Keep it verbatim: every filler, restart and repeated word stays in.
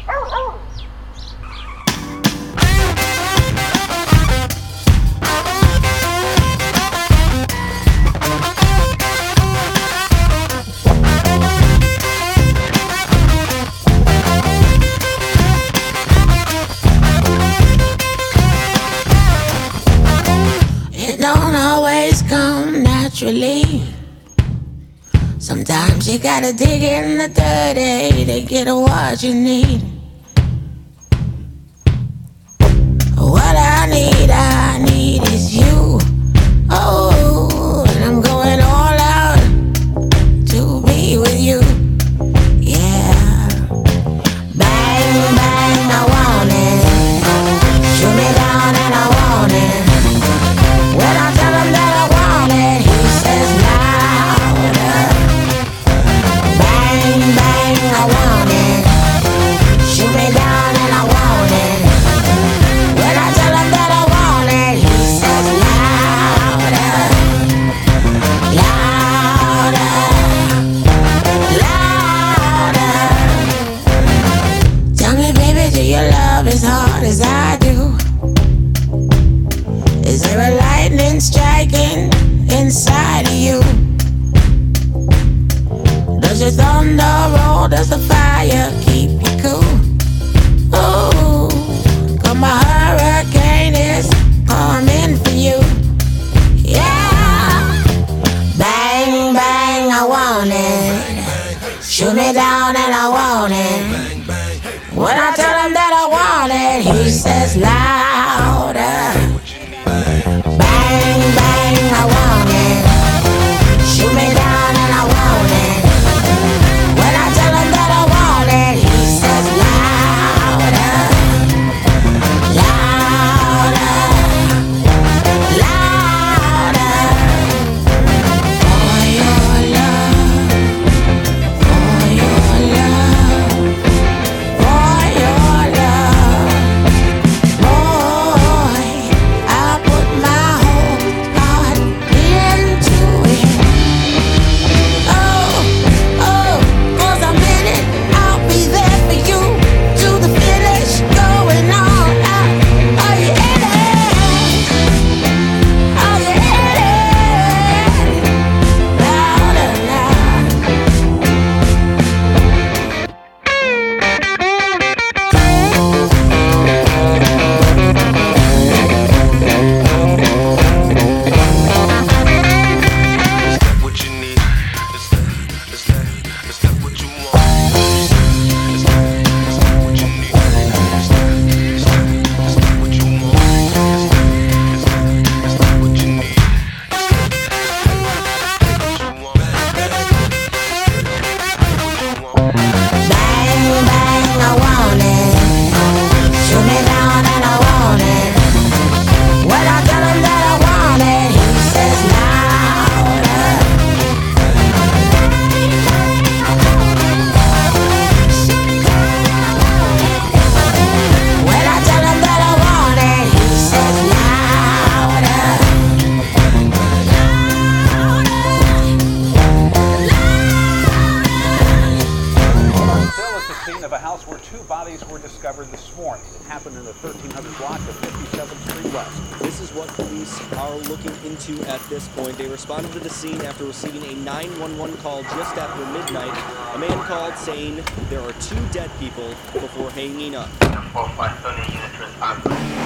It don't always come naturally. Sometimes you gotta dig in the dirty to get what you need. What I need, I need is you. Oh, and I'm going all out to be with you. Yeah. Bang, bang, I want it. Shoot me down and I want it. When I tell him that I want it, he says louder. Bang, bang, I want it. Shoot me down and I want it. When I tell him that I want it, he says louder. Louder. Louder. Tell me, baby, do you love as hard as I do? Is there a lightning striking inside of you? Does your thunder roll? Does the fire keep you cool? Ooh, 'cause my hurricane is coming for you. Yeah. Bang, bang, I want it. Shoot me down and I want it. When I tell him that I want it, he says louder. Bang, bang, I want it. Shoot me down and I want it. When I tell him that I want it, he says louder. Louder. Louder. For your love. For your love. For your love. Boy, I put my whole heart into it. Oh, oh, 'cause I'm in it. I'll be there for you to the finish. Going on out. Are you in it? Are you in it? Louder, louder. Is that what you need? Is that, is that, is that what you want? Is that, is that what you need? Is that, is that, is that what you want? Is that, is that, is that what you need? Bang, bang, I want it. Shoot me down and I want it. When I tell him that I want it, he says louder. When I tell him that I want it, he says louder. Bill is the scene of a house where two bodies were discovered this morning. It happened in the thirteen hundred block of fifty-seventh Street West. This is what police are looking into at this point. They responded to the scene after receiving a nine one one call just after midnight. A man called saying there are two dead people before hanging up. four five Tony, unit respond.